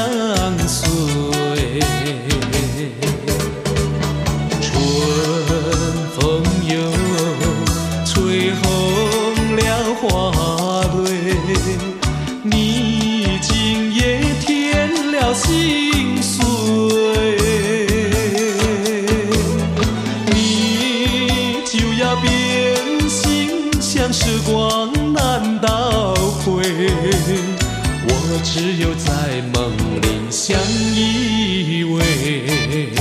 随。春风又吹红了花蕊，你今夜添了心碎。你就要变心，像时光难倒回。我只有在梦里相依偎。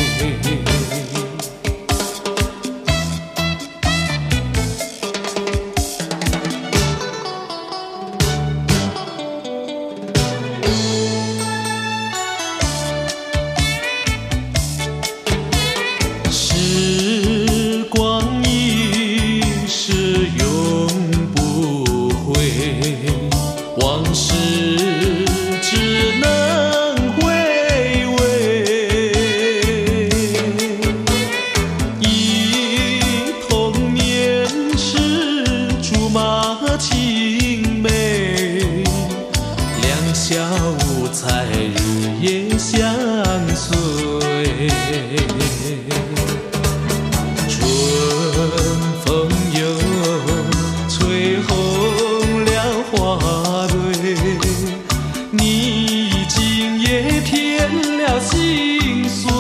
时光一逝永不回，往事只能回味。忆童年时竹马青梅，两小无猜日夜相随。春风又吹红了花蕊，你今夜添了心碎。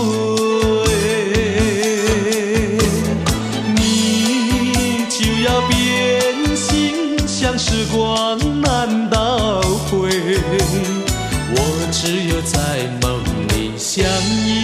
你就要变心，像时光难倒回。我只有在梦里相依